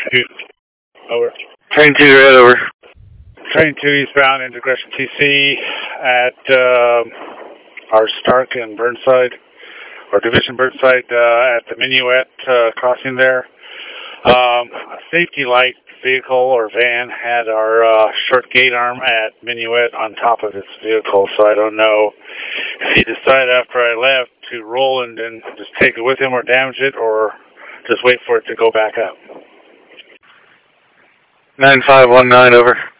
2, over. Train 2, right over. Train 2 eastbound into Gresham TC at our Stark and Burnside, or Division Burnside at the Minuet crossing there. A safety light vehicle or van had our short gate arm at Minuet on top of its vehicle, so I don't know if he decided after I left to roll and then just take it with him or damage it, or just wait for it to go back up. 9519, over.